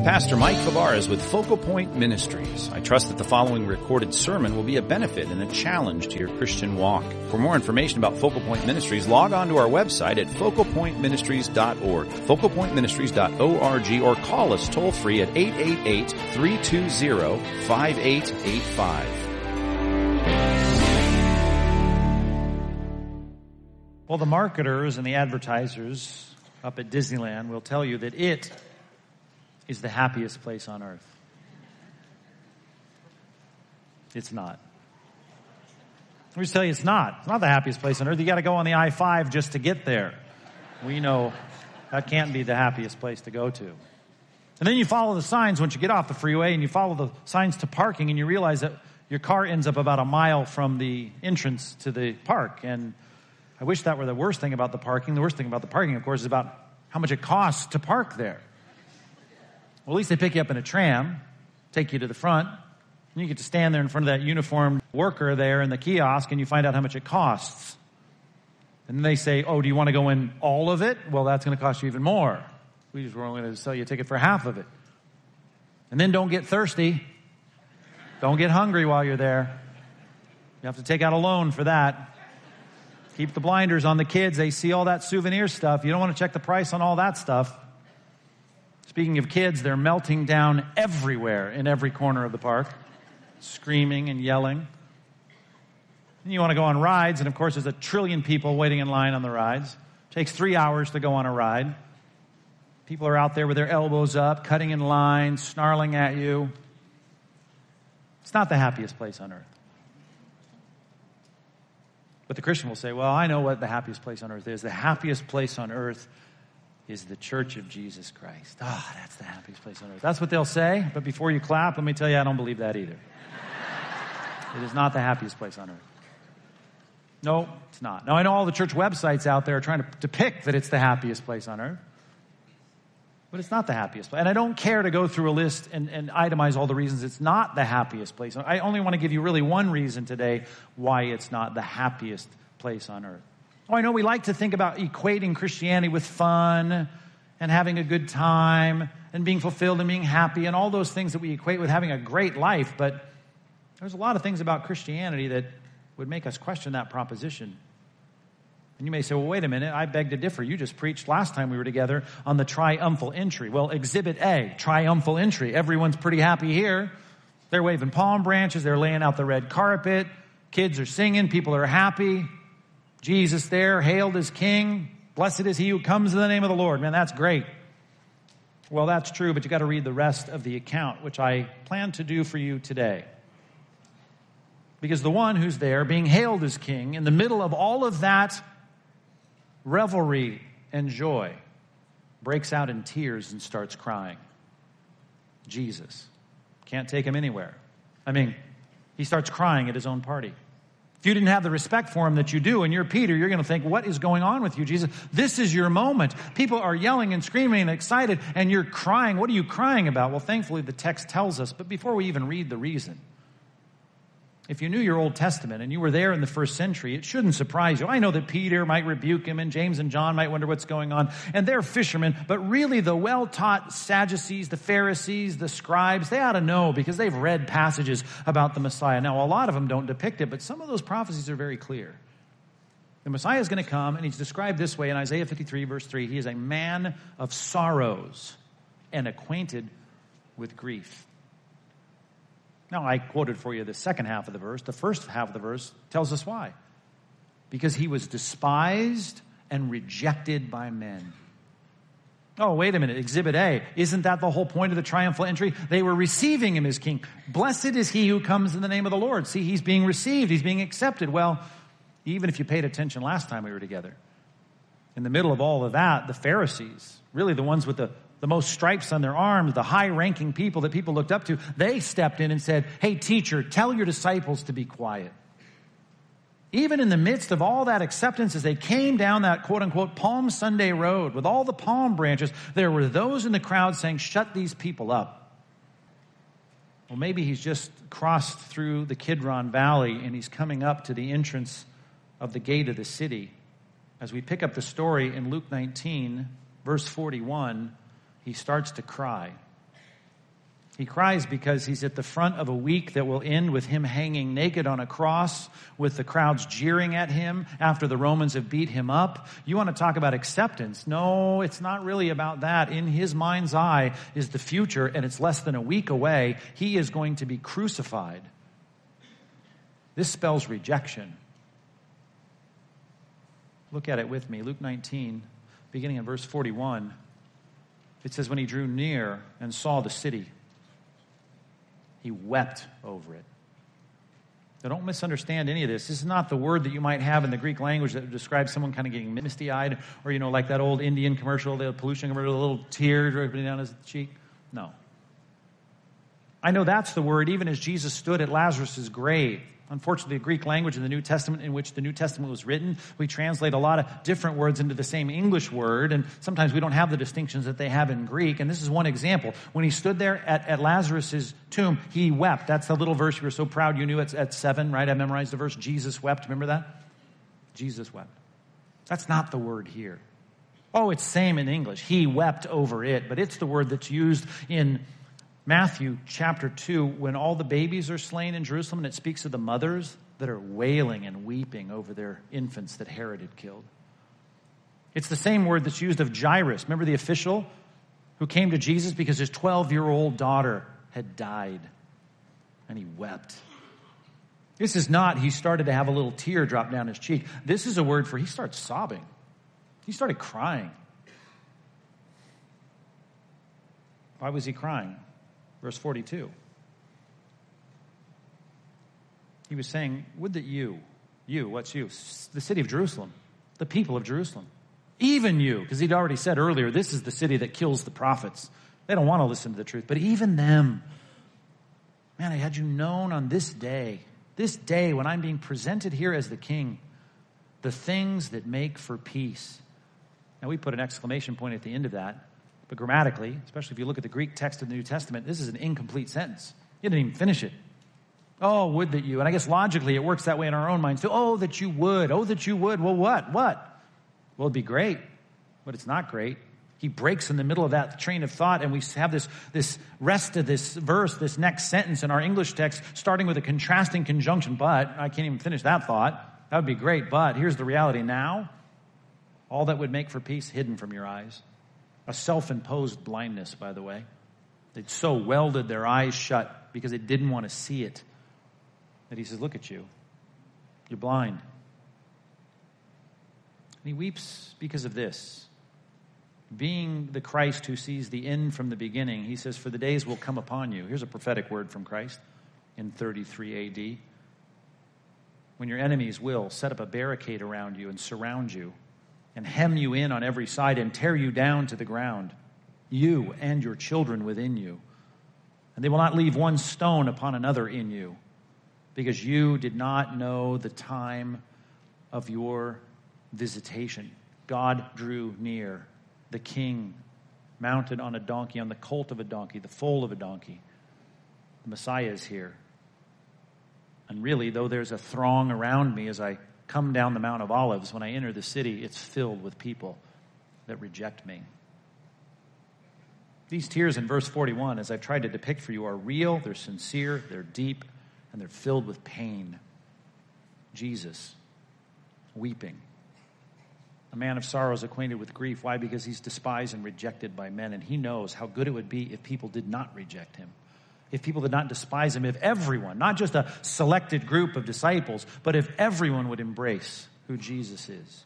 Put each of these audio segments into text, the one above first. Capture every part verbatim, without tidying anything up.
Pastor Mike Fabarez with Focal Point Ministries. I trust that the following recorded sermon will be a benefit and a challenge to your Christian walk. For more information about Focal Point Ministries, log on to our website at focal point ministries dot org, focal point ministries dot org, or call us toll free at eight eight eight, three two zero, five eight eight five. Well, the marketers and the advertisers up at Disneyland will tell you that it is the happiest place on earth. It's not. Let me just tell you, it's not. It's not the happiest place on earth. You got to go on the I five just to get there. We know that can't be the happiest place to go to. And then you follow the signs once you get off the freeway, and you follow the signs to parking, and you realize that your car ends up about a mile from the entrance to the park. And I wish that were the worst thing about the parking. The worst thing about the parking, of course, is about how much it costs to park there. Well, at least they pick you up in a tram, take you to the front, and you get to stand there in front of that uniformed worker there in the kiosk, and you find out how much it costs. And then they say, oh, do you want to go in all of it? Well, that's going to cost you even more. We just were only going to sell you a ticket for half of it. And then don't get thirsty. Don't get hungry while you're there. You have to take out a loan for that. Keep the blinders on the kids. They see all that souvenir stuff. You don't want to check the price on all that stuff. Speaking of kids, they're melting down everywhere in every corner of the park, screaming and yelling. And you want to go on rides, and of course there's a trillion people waiting in line on the rides. It takes three hours to go on a ride. People are out there with their elbows up, cutting in line, snarling at you. It's not the happiest place on earth. But the Christian will say, well, I know what the happiest place on earth is. The happiest place on earth is the Church of Jesus Christ. Ah, oh, that's the happiest place on earth. That's what they'll say, but before you clap, let me tell you, I don't believe that either. It is not the happiest place on earth. No, it's not. Now, I know all the church websites out there are trying to depict that it's the happiest place on earth, but it's not the happiest place. And I don't care to go through a list and, and itemize all the reasons it's not the happiest place. I only want to give you really one reason today why it's not the happiest place on earth. Oh, I know we like to think about equating Christianity with fun and having a good time and being fulfilled and being happy and all those things that we equate with having a great life, but there's a lot of things about Christianity that would make us question that proposition. And you may say, well, wait a minute, I beg to differ. You just preached last time we were together on the triumphal entry. Well, Exhibit A, triumphal entry. Everyone's pretty happy here. They're waving palm branches. They're laying out the red carpet. Kids are singing. People are happy. Jesus there, hailed as King. Blessed is he who comes in the name of the Lord. Man, that's great. Well, that's true, but you got to read the rest of the account, which I plan to do for you today. Because the one who's there, being hailed as King, in the middle of all of that revelry and joy, breaks out in tears and starts crying. Jesus. Can't take him anywhere. I mean, he starts crying at his own party. If you didn't have the respect for him that you do, and you're Peter, you're going to think, what is going on with you, Jesus? This is your moment. People are yelling and screaming and excited, and you're crying. What are you crying about? Well, thankfully, the text tells us. But before we even read the reason, if you knew your Old Testament and you were there in the first century, it shouldn't surprise you. I know that Peter might rebuke him, and James and John might wonder what's going on, and they're fishermen, but really the well-taught Sadducees, the Pharisees, the scribes, they ought to know because they've read passages about the Messiah. Now, a lot of them don't depict it, but some of those prophecies are very clear. The Messiah is going to come, and he's described this way in Isaiah fifty-three, verse three. He is a man of sorrows and acquainted with grief. Now, I quoted for you the second half of the verse. The first half of the verse tells us why. Because he was despised and rejected by men. Oh, wait a minute. Exhibit A. Isn't that the whole point of the triumphal entry? They were receiving him as king. Blessed is he who comes in the name of the Lord. See, he's being received. He's being accepted. Well, even if you paid attention last time we were together, in the middle of all of that, the Pharisees, really the ones with the the most stripes on their arms, the high-ranking people that people looked up to, they stepped in and said, hey, teacher, tell your disciples to be quiet. Even in the midst of all that acceptance, as they came down that quote-unquote Palm Sunday road with all the palm branches, there were those in the crowd saying, shut these people up. Well, maybe he's just crossed through the Kidron Valley and he's coming up to the entrance of the gate of the city. As we pick up the story in Luke nineteen, verse forty-one, he starts to cry. He cries because he's at the front of a week that will end with him hanging naked on a cross, with the crowds jeering at him after the Romans have beat him up. You want to talk about acceptance? No, it's not really about that. In his mind's eye is the future, and it's less than a week away. He is going to be crucified. This spells rejection. Look at it with me. Luke nineteen, beginning in verse forty-one. It says, when he drew near and saw the city, he wept over it. Now, don't misunderstand any of this. This is not the word that you might have in the Greek language that describes someone kind of getting misty-eyed, or, you know, like that old Indian commercial, the pollution commercial, a little tear dripping down his cheek. No. I know that's the word, even as Jesus stood at Lazarus' grave. Unfortunately, the Greek language in the New Testament, in which the New Testament was written, we translate a lot of different words into the same English word, and sometimes we don't have the distinctions that they have in Greek, and this is one example. When he stood there at, at Lazarus' tomb, he wept. That's the little verse you were so proud you knew at, at seven, right? I memorized the verse, Jesus wept. Remember that? Jesus wept. That's not the word here. Oh, it's same in English. He wept over it, but it's the word that's used in Matthew chapter two, when all the babies are slain in Jerusalem, and it speaks of the mothers that are wailing and weeping over their infants that Herod had killed. It's the same word that's used of Jairus. Remember the official who came to Jesus because his twelve-year-old daughter had died, and he wept. This is not he started to have a little tear drop down his cheek. This is a word for he started sobbing. He started crying. Why was he crying? Verse forty-two. He was saying, would that you, you, what's you? The city of Jerusalem, the people of Jerusalem, even you, because he'd already said earlier, this is the city that kills the prophets. They don't want to listen to the truth, but even them, man, I had you known on this day, this day when I'm being presented here as the king, the things that make for peace. Now we put an exclamation point at the end of that. But grammatically, especially if you look at the Greek text of the New Testament, this is an incomplete sentence. You didn't even finish it. Oh, would that you. And I guess logically it works that way in our own minds too. Oh, that you would. Oh, that you would. Well, what? What? Well, it'd be great, but it's not great. He breaks in the middle of that train of thought, and we have this, this rest of this verse, this next sentence in our English text, starting with a contrasting conjunction. But I can't even finish that thought. That would be great, but here's the reality now. All that would make for peace hidden from your eyes. A self-imposed blindness, by the way. They'd so welded their eyes shut because they didn't want to see it that he says, look at you. You're blind. And he weeps because of this. Being the Christ who sees the end from the beginning, he says, for the days will come upon you. Here's a prophetic word from Christ in thirty-three A D. When your enemies will set up a barricade around you and surround you, and hem you in on every side and tear you down to the ground, you and your children within you. And they will not leave one stone upon another in you, because you did not know the time of your visitation. God drew near, the king mounted on a donkey, on the colt of a donkey, the foal of a donkey. The Messiah is here. And really, though there's a throng around me as I come down the Mount of Olives, when I enter the city, it's filled with people that reject me. These tears in verse forty-one, as I've tried to depict for you, are real, they're sincere, they're deep, and they're filled with pain. Jesus, weeping. A man of sorrows, acquainted with grief. Why? Because he's despised and rejected by men, and he knows how good it would be if people did not reject him. If people did not despise him, if everyone, not just a selected group of disciples, but if everyone would embrace who Jesus is.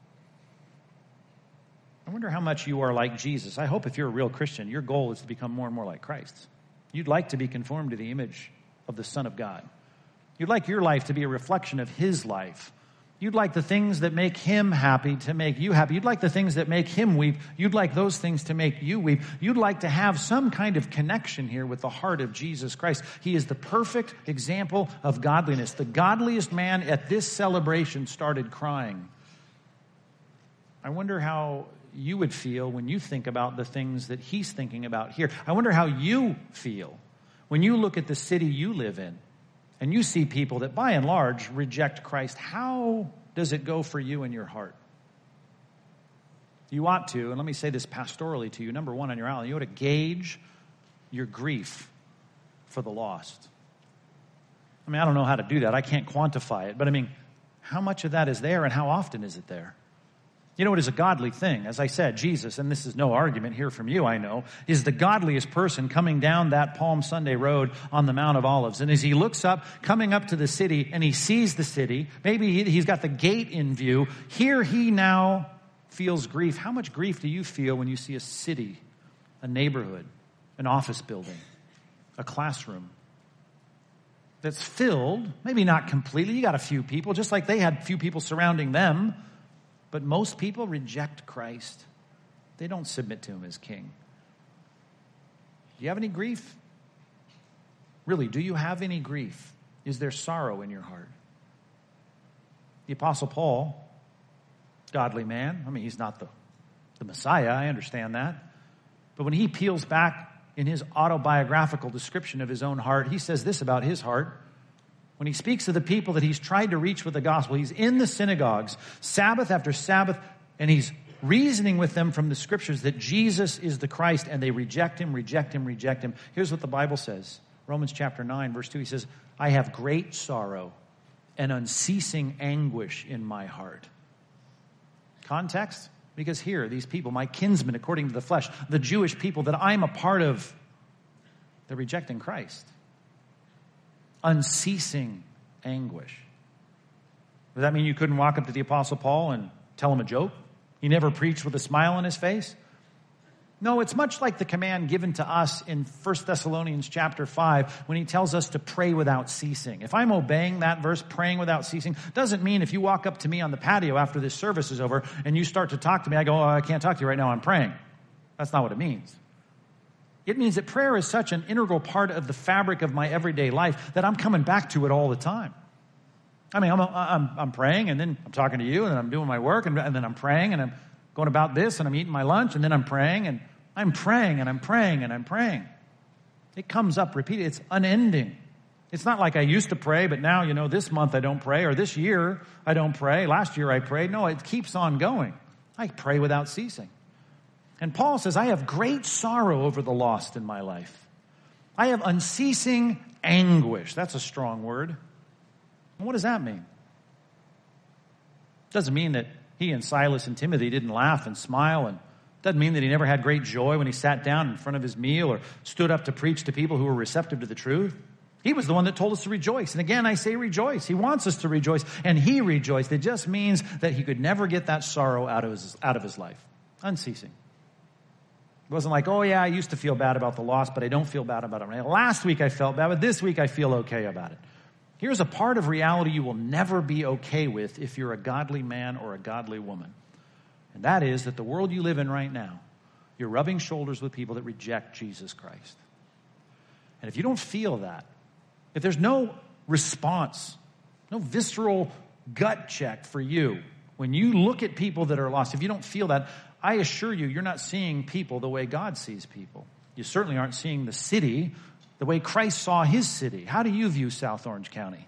I wonder how much you are like Jesus. I hope if you're a real Christian, your goal is to become more and more like Christ. You'd like to be conformed to the image of the Son of God. You'd like your life to be a reflection of his life. You'd like the things that make him happy to make you happy. You'd like the things that make him weep. You'd like those things to make you weep. You'd like to have some kind of connection here with the heart of Jesus Christ. He is the perfect example of godliness. The godliest man at this celebration started crying. I wonder how you would feel when you think about the things that he's thinking about here. I wonder how you feel when you look at the city you live in. And you see people that, by and large, reject Christ. How does it go for you in your heart? You ought to, and let me say this pastorally to you, number one on your island, you ought to gauge your grief for the lost. I mean, I don't know how to do that. I can't quantify it. But I mean, how much of that is there and how often is it there? You know, it is a godly thing. As I said, Jesus, and this is no argument here from you, I know, is the godliest person coming down that Palm Sunday road on the Mount of Olives. And as he looks up, coming up to the city, and he sees the city, maybe he's got the gate in view, here he now feels grief. How much grief do you feel when you see a city, a neighborhood, an office building, a classroom that's filled, maybe not completely, you got a few people, just like they had few people surrounding them, but most people reject Christ. They don't submit to him as king. Do you have any grief? Really, do you have any grief? Is there sorrow in your heart? The Apostle Paul, godly man, I mean, he's not the, the Messiah, I understand that. But when he peels back in his autobiographical description of his own heart, he says this about his heart. When he speaks to the people that he's tried to reach with the gospel, he's in the synagogues, Sabbath after Sabbath, and he's reasoning with them from the scriptures that Jesus is the Christ, and they reject him, reject him, reject him. Here's what the Bible says. Romans chapter nine, verse two, he says, I have great sorrow and unceasing anguish in my heart. Context? Because here, these people, my kinsmen according to the flesh, the Jewish people that I'm a part of, they're rejecting Christ. Unceasing anguish. Does that mean you couldn't walk up to the Apostle Paul and tell him a joke? He never preached with a smile on his face? No, it's much like the command given to us in First Thessalonians chapter five when he tells us to pray without ceasing. If I'm obeying that verse, praying without ceasing, doesn't mean if you walk up to me on the patio after this service is over and you start to talk to me, I go, oh, I can't talk to you right now, I'm praying. That's not what it means. It means that prayer is such an integral part of the fabric of my everyday life that I'm coming back to it all the time. I mean, I'm, I'm, I'm praying, and then I'm talking to you, and then I'm doing my work, and, and then I'm praying, and I'm going about this, and I'm eating my lunch, and then I'm praying, and I'm praying, and I'm praying, and I'm praying. It comes up repeatedly. It's unending. It's not like I used to pray, but now, you know, this month I don't pray, or this year I don't pray. Last year I prayed. No, it keeps on going. I pray without ceasing. And Paul says, I have great sorrow over the lost in my life. I have unceasing anguish. That's a strong word. And what does that mean? It doesn't mean that he and Silas and Timothy didn't laugh and smile, and it doesn't mean that he never had great joy when he sat down in front of his meal or stood up to preach to people who were receptive to the truth. He was the one that told us to rejoice. And again, I say rejoice. He wants us to rejoice, and he rejoiced. It just means that he could never get that sorrow out of his, out of his life. Unceasing. It wasn't like, oh yeah, I used to feel bad about the loss, but I don't feel bad about it. Last week I felt bad, but this week I feel okay about it. Here's a part of reality you will never be okay with if you're a godly man or a godly woman. And that is that the world you live in right now, you're rubbing shoulders with people that reject Jesus Christ. And if you don't feel that, if there's no response, no visceral gut check for you, when you look at people that are lost, if you don't feel that, I assure you, you're not seeing people the way God sees people. You certainly aren't seeing the city the way Christ saw his city. How do you view South Orange County?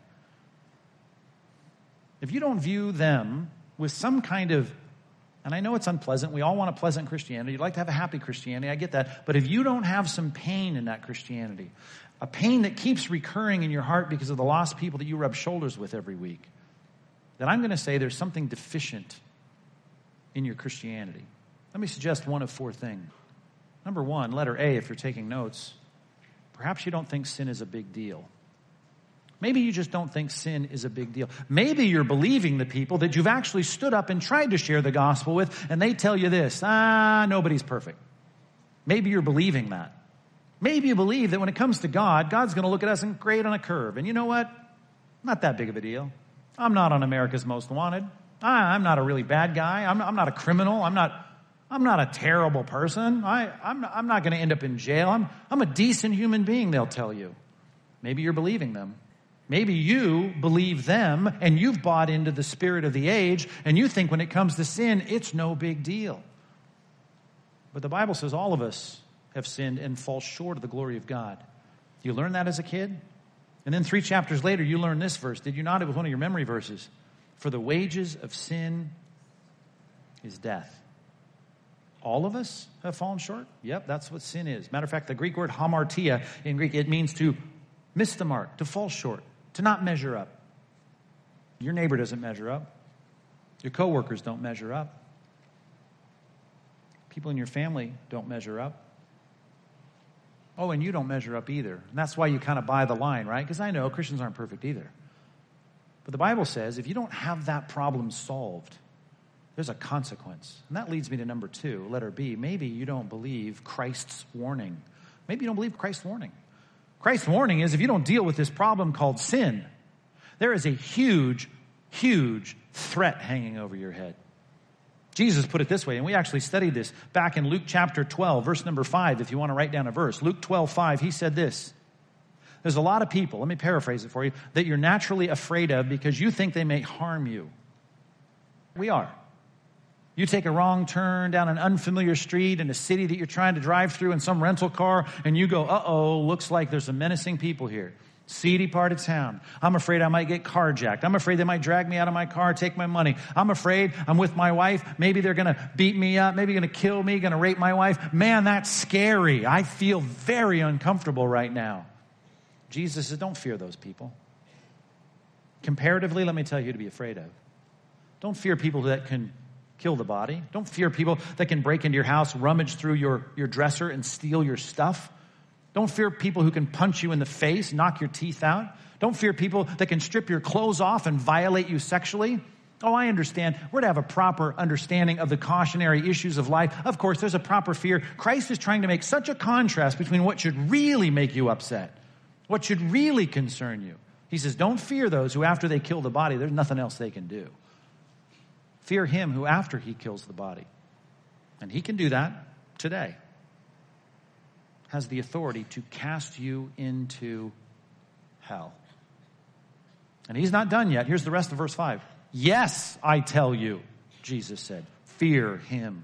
If you don't view them with some kind of, and I know it's unpleasant, we all want a pleasant Christianity, you'd like to have a happy Christianity, I get that, but if you don't have some pain in that Christianity, a pain that keeps recurring in your heart because of the lost people that you rub shoulders with every week, then I'm going to say there's something deficient in your Christianity. Let me suggest one of four things. Number one, letter A, if you're taking notes, perhaps you don't think sin is a big deal. Maybe you just don't think sin is a big deal. Maybe you're believing the people that you've actually stood up and tried to share the gospel with, and they tell you this, ah, nobody's perfect. Maybe you're believing that. Maybe you believe that when it comes to God, God's going to look at us and grade on a curve. And you know what? Not that big of a deal. I'm not on America's Most Wanted. I'm not a really bad guy. I'm not, I'm not a criminal. I'm not... I'm not a terrible person. I, I'm not, I'm not going to end up in jail. I'm, I'm a decent human being, they'll tell you. Maybe you're believing them. Maybe you believe them and you've bought into the spirit of the age and you think when it comes to sin, it's no big deal. But the Bible says all of us have sinned and fall short of the glory of God. You learn that as a kid? And then three chapters later, you learn this verse. Did you not? It was one of your memory verses. For the wages of sin is death. All of us have fallen short? Yep, that's what sin is. Matter of fact, the Greek word hamartia in Greek, it means to miss the mark, to fall short, to not measure up. Your neighbor doesn't measure up. Your coworkers don't measure up. People in your family don't measure up. Oh, and you don't measure up either. And that's why you kind of buy the line, right? Because I know Christians aren't perfect either. But the Bible says if you don't have that problem solved, there's a consequence. And that leads me to number two, letter B. Maybe you don't believe Christ's warning. Maybe you don't believe Christ's warning. Christ's warning is if you don't deal with this problem called sin, there is a huge, huge threat hanging over your head. Jesus put it this way, and we actually studied this back in Luke chapter twelve, verse number five, if you want to write down a verse. Luke twelve, five, he said this. There's a lot of people, let me paraphrase it for you, that you're naturally afraid of because you think they may harm you. We are. You take a wrong turn down an unfamiliar street in a city that you're trying to drive through in some rental car, and you go, uh-oh, looks like there's some menacing people here. Seedy part of town. I'm afraid I might get carjacked. I'm afraid they might drag me out of my car, take my money. I'm afraid I'm with my wife. Maybe they're going to beat me up. Maybe going to kill me, going to rape my wife. Man, that's scary. I feel very uncomfortable right now. Jesus says, don't fear those people. Comparatively, let me tell you who to be afraid of. Don't fear people that can kill the body. Don't fear people that can break into your house, rummage through your, your dresser, and steal your stuff. Don't fear people who can punch you in the face, knock your teeth out. Don't fear people that can strip your clothes off and violate you sexually. Oh, I understand. We're to have a proper understanding of the cautionary issues of life. Of course, there's a proper fear. Christ is trying to make such a contrast between what should really make you upset, what should really concern you. He says, don't fear those who after they kill the body, there's nothing else they can do. Fear him who after he kills the body. And he can do that today. Has the authority to cast you into hell. And he's not done yet. Here's the rest of verse five. Yes, I tell you, Jesus said, fear him.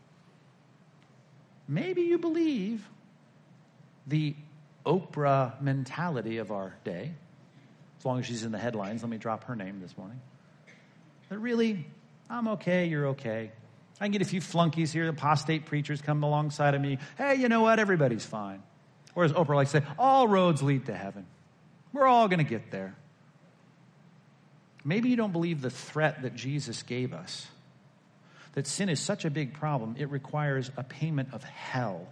Maybe you believe the Oprah mentality of our day. As long as she's in the headlines, let me drop her name this morning. But really, I'm okay, you're okay. I can get a few flunkies here, apostate preachers come alongside of me. Hey, you know what? Everybody's fine. Or as Oprah likes to say, all roads lead to heaven. We're all going to get there. Maybe you don't believe the threat that Jesus gave us. That sin is such a big problem, it requires a payment of hell.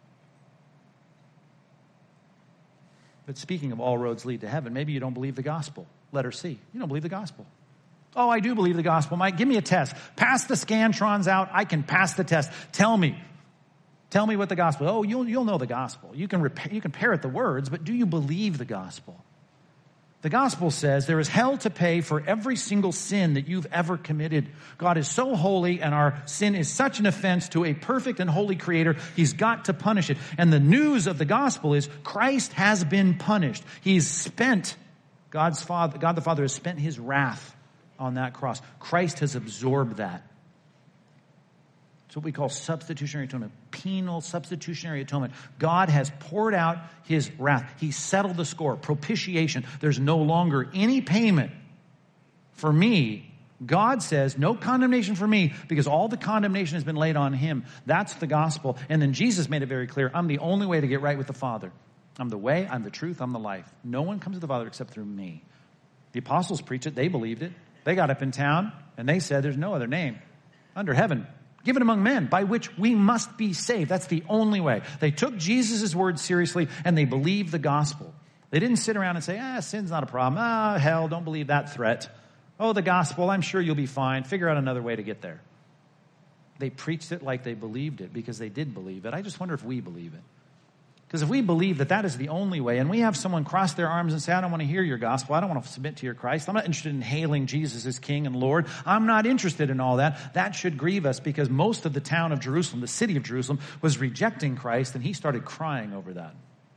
But speaking of all roads lead to heaven, maybe you don't believe the gospel. Letter C. You don't believe the gospel. Oh, I do believe the gospel. Mike, give me a test. Pass the Scantrons out. I can pass the test. Tell me. Tell me what the gospel is. Oh, you'll, you'll know the gospel. You can, rep- you can parrot the words, but do you believe the gospel? The gospel says there is hell to pay for every single sin that you've ever committed. God is so holy and our sin is such an offense to a perfect and holy creator, he's got to punish it. And the news of the gospel is Christ has been punished. He's spent, God's Father, God the Father has spent his wrath on that cross. Christ has absorbed that. It's what we call substitutionary atonement, penal substitutionary atonement. God has poured out his wrath. He settled the score, propitiation. There's no longer any payment for me. God says no condemnation for me because all the condemnation has been laid on him. That's the gospel. And then Jesus made it very clear, I'm the only way to get right with the Father. I'm the way, I'm the truth, I'm the life. No one comes to the Father except through me. The apostles preached it. They believed it. They got up in town and they said there's no other name under heaven given among men by which we must be saved. That's the only way. They took Jesus' words seriously and they believed the gospel. They didn't sit around and say, ah, sin's not a problem. Ah, hell, don't believe that threat. Oh, the gospel, I'm sure you'll be fine. Figure out another way to get there. They preached it like they believed it because they did believe it. I just wonder if we believe it. Because if we believe that that is the only way, and we have someone cross their arms and say, I don't want to hear your gospel. I don't want to submit to your Christ. I'm not interested in hailing Jesus as King and Lord. I'm not interested in all that. That should grieve us because most of the town of Jerusalem, the city of Jerusalem, was rejecting Christ, and he started crying over that.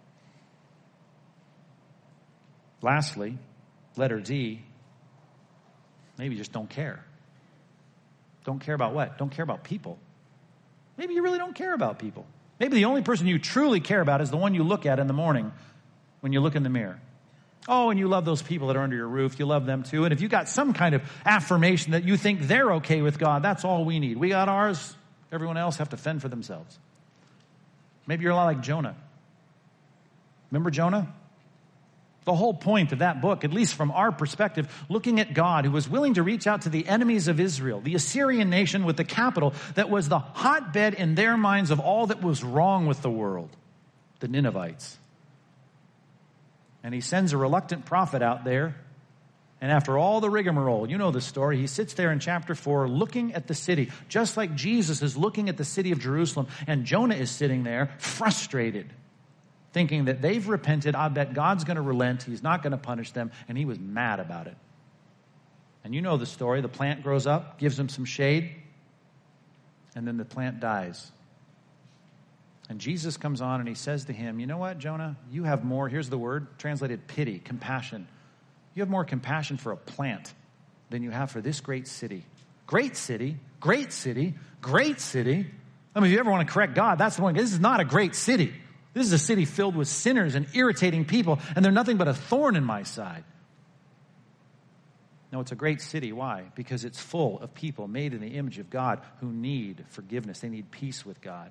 Lastly, letter D, maybe you just don't care. Don't care about what? Don't care about people. Maybe you really don't care about people. Maybe the only person you truly care about is the one you look at in the morning when you look in the mirror. Oh, and you love those people that are under your roof. You love them too. And if you got some kind of affirmation that you think they're okay with God, that's all we need. We got ours. Everyone else have to fend for themselves. Maybe you're a lot like Jonah. Remember Jonah? The whole point of that book, at least from our perspective, looking at God who was willing to reach out to the enemies of Israel, the Assyrian nation with the capital that was the hotbed in their minds of all that was wrong with the world, the Ninevites. And he sends a reluctant prophet out there, and after all the rigmarole, you know the story, he sits there in chapter four looking at the city, just like Jesus is looking at the city of Jerusalem, and Jonah is sitting there frustrated, thinking that they've repented. I bet God's going to relent. He's not going to punish them. And he was mad about it. And you know the story. The plant grows up, gives him some shade, and then the plant dies. And Jesus comes on and he says to him, you know what, Jonah? You have more, here's the word, translated pity, compassion. You have more compassion for a plant than you have for this great city. Great city, great city, great city. I mean, if you ever want to correct God, that's the one. This is not a great city. This is a city filled with sinners and irritating people, and they're nothing but a thorn in my side. No, it's a great city. Why? Because it's full of people made in the image of God who need forgiveness. They need peace with God.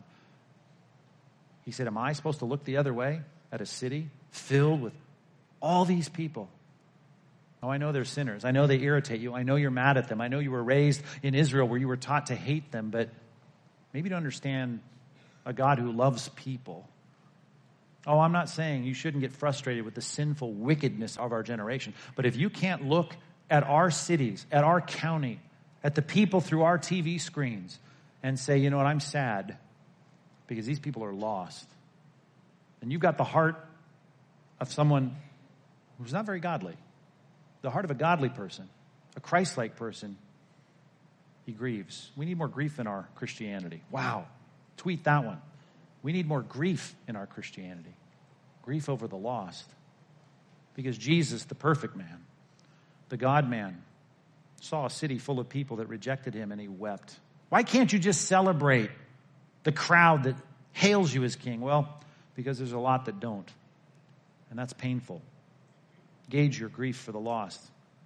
He said, am I supposed to look the other way at a city filled with all these people? Oh, I know they're sinners. I know they irritate you. I know you're mad at them. I know you were raised in Israel where you were taught to hate them, but maybe to understand a God who loves people. Oh, I'm not saying you shouldn't get frustrated with the sinful wickedness of our generation. But if you can't look at our cities, at our county, at the people through our T V screens and say, you know what, I'm sad because these people are lost. And you've got the heart of someone who's not very godly. The heart of a godly person, a Christ-like person, he grieves. We need more grief in our Christianity. Wow. Tweet that one. We need more grief in our Christianity. Grief over the lost. Because Jesus, the perfect man, the God-man, saw a city full of people that rejected him and he wept. Why can't you just celebrate the crowd that hails you as king? Well, because there's a lot that don't. And that's painful. Gauge your grief for the lost.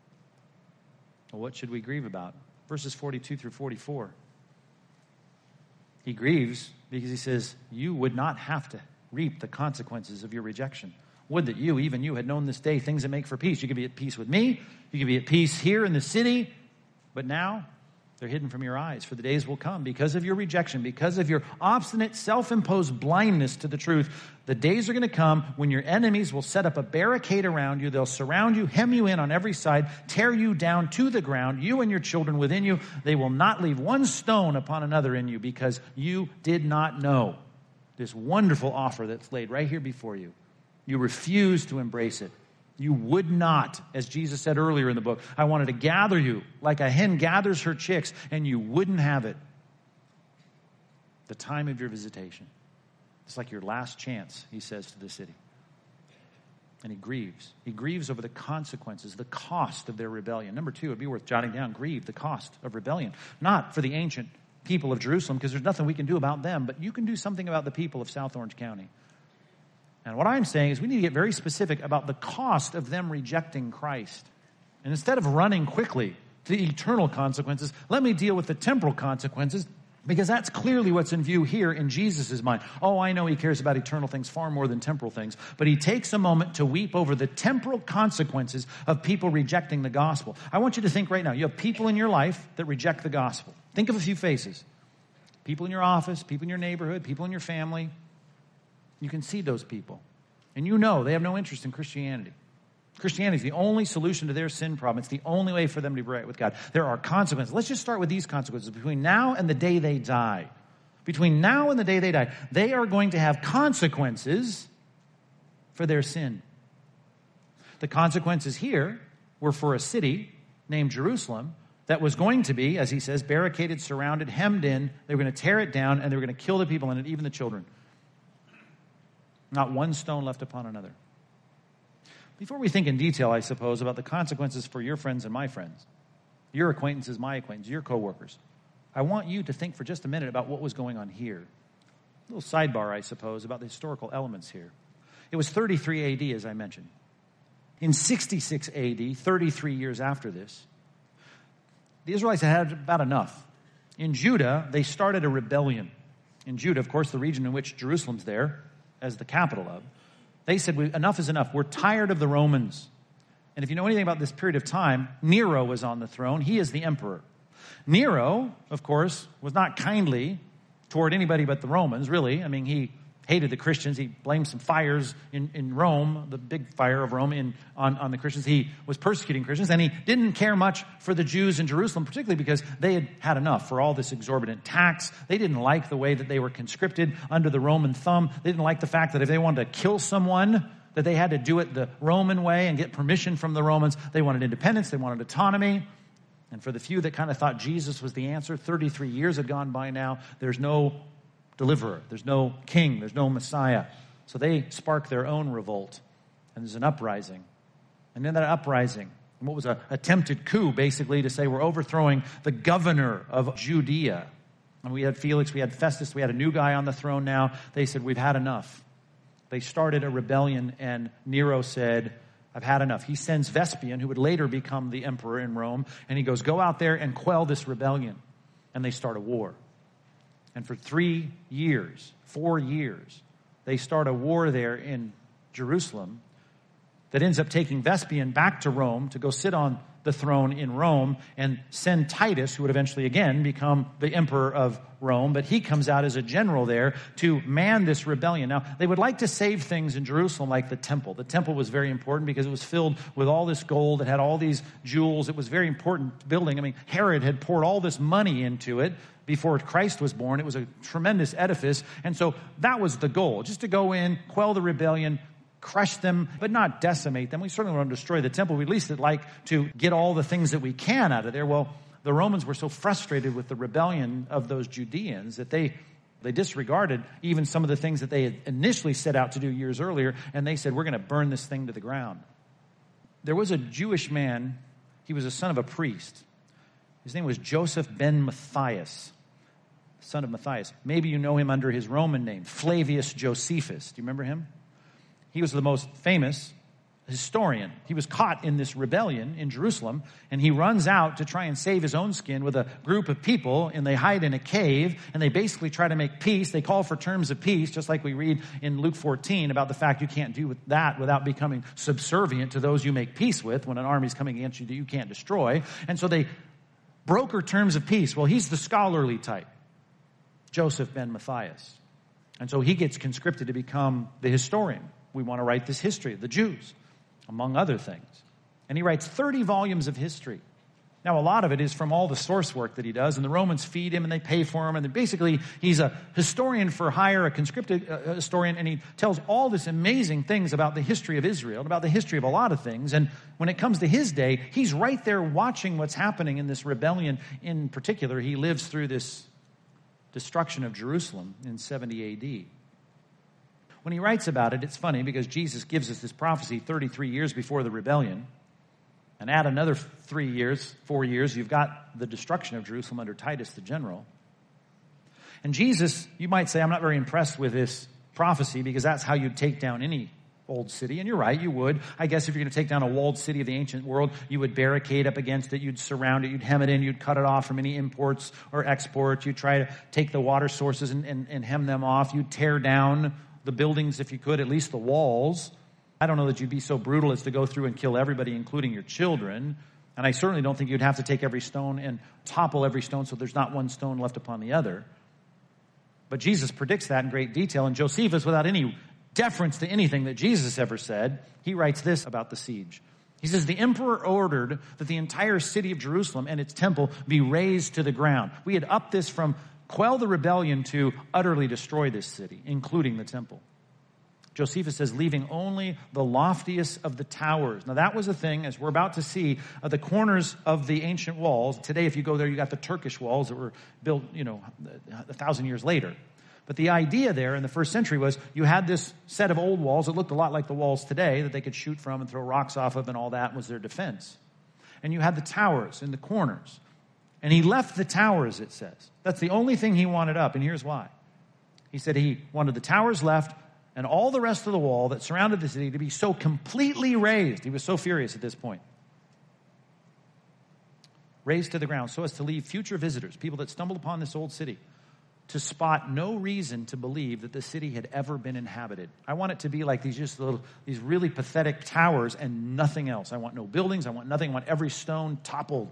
Well, what should we grieve about? Verses forty-two through forty-four. He grieves because he says, you would not have to reap the consequences of your rejection. Would that you, even you, had known this day things that make for peace. You could be at peace with me. You could be at peace here in the city. But now, they're hidden from your eyes, for the days will come because of your rejection, because of your obstinate, self-imposed blindness to the truth. The days are going to come when your enemies will set up a barricade around you. They'll surround you, hem you in on every side, tear you down to the ground, you and your children within you. They will not leave one stone upon another in you because you did not know this wonderful offer that's laid right here before you. You refuse to embrace it. You would not, as Jesus said earlier in the book, I wanted to gather you like a hen gathers her chicks, and you wouldn't have it. The time of your visitation. It's like your last chance, he says to the city. And he grieves. He grieves over the consequences, the cost of their rebellion. Number two, it'd be worth jotting down, grieve the cost of rebellion. Not for the ancient people of Jerusalem, because there's nothing we can do about them, but you can do something about the people of South Orange County. And what I'm saying is we need to get very specific about the cost of them rejecting Christ. And instead of running quickly to the eternal consequences, let me deal with the temporal consequences, because that's clearly what's in view here in Jesus' mind. Oh, I know he cares about eternal things far more than temporal things, but he takes a moment to weep over the temporal consequences of people rejecting the gospel. I want you to think right now, you have people in your life that reject the gospel. Think of a few faces. People in your office, people in your neighborhood, people in your family. You can see those people. And you know they have no interest in Christianity. Christianity is the only solution to their sin problem. It's the only way for them to be right with God. There are consequences. Let's just start with these consequences. Between now and the day they die. Between now and the day they die, they are going to have consequences for their sin. The consequences here were for a city named Jerusalem that was going to be, as he says, barricaded, surrounded, hemmed in. They were going to tear it down, and they were going to kill the people in it, even the children. Not one stone left upon another. Before we think in detail, I suppose, about the consequences for your friends and my friends, your acquaintances, my acquaintances, your coworkers, I want you to think for just a minute about what was going on here. A little sidebar, I suppose, about the historical elements here. It was thirty-three A D, as I mentioned. In sixty-six A D, thirty-three years after this, the Israelites had about enough. In Judah, they started a rebellion. In Judah, of course, the region in which Jerusalem's there, as the capital of, They said, enough is enough. We're tired of the Romans. And if you know anything about this period of time, Nero was on the throne. He is the emperor. Nero, of course, was not kindly toward anybody but the Romans, really. I mean, he hated the Christians. He blamed some fires in, in Rome, the big fire of Rome, in, on, on the Christians. He was persecuting Christians, and he didn't care much for the Jews in Jerusalem, particularly because they had had enough for all this exorbitant tax. They didn't like the way that they were conscripted under the Roman thumb. They didn't like the fact that if they wanted to kill someone, that they had to do it the Roman way and get permission from the Romans. They wanted independence. They wanted autonomy. And for the few that kind of thought Jesus was the answer, thirty-three years had gone by now. There's no deliverer. There's no king. There's no Messiah. So they spark their own revolt. And there's an uprising. And in that uprising, what was an attempted coup, basically, to say we're overthrowing the governor of Judea. And we had Felix, we had Festus, we had a new guy on the throne now. They said, we've had enough. They started a rebellion, and Nero said, I've had enough. He sends Vespasian, who would later become the emperor in Rome, and he goes, go out there and quell this rebellion. And they start a war. And for three years, four years, they start a war there in Jerusalem that ends up taking Vespasian back to Rome to go sit on the throne in Rome and send Titus, who would eventually again become the emperor of Rome, but he comes out as a general there to man this rebellion. Now, they would like to save things in Jerusalem like the temple. The temple was very important because it was filled with all this gold. It had all these jewels. It was a very important building. I mean, Herod had poured all this money into it before Christ was born. It was a tremendous edifice. And so that was the goal, just to go in, quell the rebellion, crush them, but not decimate them. We certainly want to destroy the temple. We at least would like to get all the things that we can out of there. Well, the Romans were so frustrated with the rebellion of those Judeans that they they disregarded even some of the things that they had initially set out to do years earlier, and they said, we're going to burn this thing to the ground. There was a Jewish man. He was a son of a priest. His name was Joseph ben Matthias, son of Matthias. Maybe you know him under his Roman name, Flavius Josephus. Do you remember him? He was the most famous historian. He was caught in this rebellion in Jerusalem, and he runs out to try and save his own skin with a group of people, and they hide in a cave, and they basically try to make peace. They call for terms of peace, just like we read in Luke fourteen about the fact you can't do that without becoming subservient to those you make peace with when an army's coming against you that you can't destroy. And so they broker terms of peace. Well, he's the scholarly type, Joseph ben Matthias. And so he gets conscripted to become the historian. We want to write this history of the Jews, among other things. And he writes thirty volumes of history. Now, a lot of it is from all the source work that he does, and the Romans feed him and they pay for him. And basically, he's a historian for hire, a conscripted uh, historian, and he tells all this amazing things about the history of Israel, about the history of a lot of things. And when it comes to his day, he's right there watching what's happening in this rebellion. In particular, he lives through this destruction of Jerusalem in seventy A D. When he writes about it, it's funny because Jesus gives us this prophecy thirty-three years before the rebellion. And add another three years, four years, you've got the destruction of Jerusalem under Titus the general. And Jesus, you might say, I'm not very impressed with this prophecy because that's how you'd take down any old city. And you're right, you would. I guess if you're going to take down a walled city of the ancient world, you would barricade up against it, you'd surround it, you'd hem it in, you'd cut it off from any imports or exports, you'd try to take the water sources and, and, and hem them off, you'd tear down the buildings if you could, at least the walls. I don't know that you'd be so brutal as to go through and kill everybody, including your children. And I certainly don't think you'd have to take every stone and topple every stone so there's not one stone left upon the other. But Jesus predicts that in great detail. And Josephus, without any deference to anything that Jesus ever said, he writes this about the siege. He says, the emperor ordered that the entire city of Jerusalem and its temple be razed to the ground. We had upped this from quell the rebellion to utterly destroy this city, including the temple. Josephus says, leaving only the loftiest of the towers. Now that was a thing, as we're about to see, uh, the corners of the ancient walls. Today, if you go there, you got the Turkish walls that were built, you know, a thousand years later. But the idea there in the first century was you had this set of old walls that looked a lot like the walls today that they could shoot from and throw rocks off of, and all that was their defense. And you had the towers in the corners. And he left the towers, it says. That's the only thing he wanted up, and here's why. He said he wanted the towers left and all the rest of the wall that surrounded the city to be so completely razed. He was so furious at this point. Razed to the ground so as to leave future visitors, people that stumbled upon this old city, to spot no reason to believe that the city had ever been inhabited. I want it to be like these just little, these really pathetic towers and nothing else. I want no buildings. I want nothing. I want every stone toppled.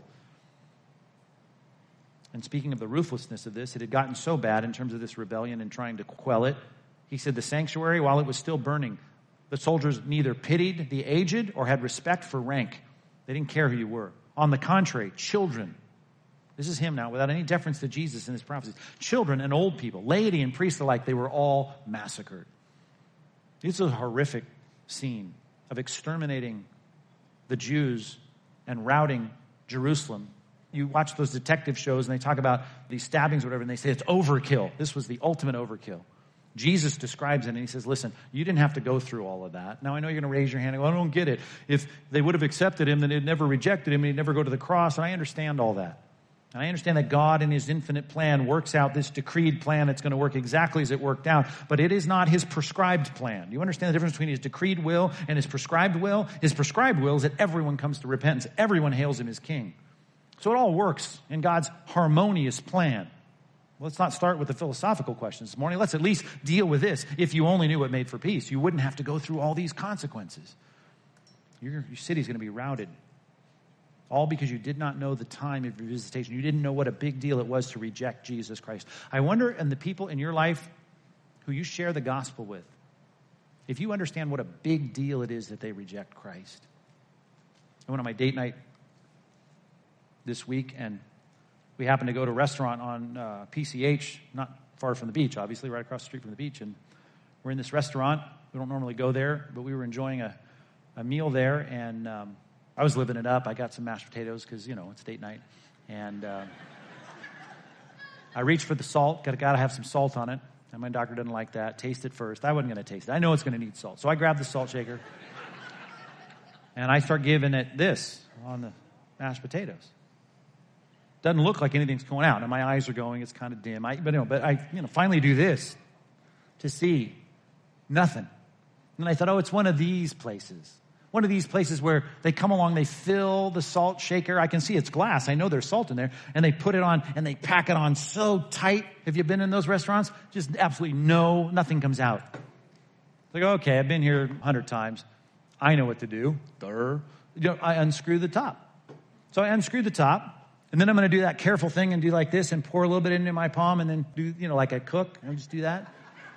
And speaking of the ruthlessness of this, it had gotten so bad in terms of this rebellion and trying to quell it. He said the sanctuary, while it was still burning, the soldiers neither pitied the aged or had respect for rank. They didn't care who you were. On the contrary, children, this is him now, without any deference to Jesus and his prophecies, children and old people, laity and priests alike, they were all massacred. This is a horrific scene of exterminating the Jews and routing Jerusalem. You watch those detective shows and they talk about these stabbings or whatever, and they say it's overkill. This was the ultimate overkill. Jesus describes it, and he says, listen, you didn't have to go through all of that. Now, I know you're going to raise your hand and go, I don't get it. If they would have accepted him, then they'd never rejected him, and he'd never go to the cross, and I understand all that. And I understand that God in his infinite plan works out this decreed plan that's going to work exactly as it worked out, but it is not his prescribed plan. You understand the difference between his decreed will and his prescribed will? His prescribed will is that everyone comes to repentance. Everyone hails him as king. So it all works in God's harmonious plan. Let's not start with the philosophical questions this morning. Let's at least deal with this. If you only knew what made for peace, you wouldn't have to go through all these consequences. Your, your city's going to be routed. All because you did not know the time of your visitation. You didn't know what a big deal it was to reject Jesus Christ. I wonder, and the people in your life who you share the gospel with, if you understand what a big deal it is that they reject Christ. I went on my date night this week, and we happened to go to a restaurant on uh, P C H, not far from the beach, obviously, right across the street from the beach. And we're in this restaurant. We don't normally go there, but we were enjoying a, a meal there, and um, I was living it up. I got some mashed potatoes because, you know, it's date night. And uh, I reached for the salt. Got to have some salt on it. And my doctor doesn't like that. Taste it first. I wasn't going to taste it. I know it's going to need salt. So I grabbed the salt shaker, and I start giving it this on the mashed potatoes. Doesn't look like anything's going out. And my eyes are going. It's kind of dim. I, but, you know, but I you know, finally do this to see nothing. And I thought, oh, it's one of these places. One of these places where they come along, they fill the salt shaker. I can see it's glass. I know there's salt in there. And they put it on, and they pack it on so tight. Have you been in those restaurants? Just absolutely no, nothing comes out. Like, okay, I've been here a hundred times. I know what to do. Durr. You know, I unscrew the top. So I unscrew the top. And then I'm going to do that careful thing and do like this and pour a little bit into my palm and then do, you know, like I cook. And I just do that.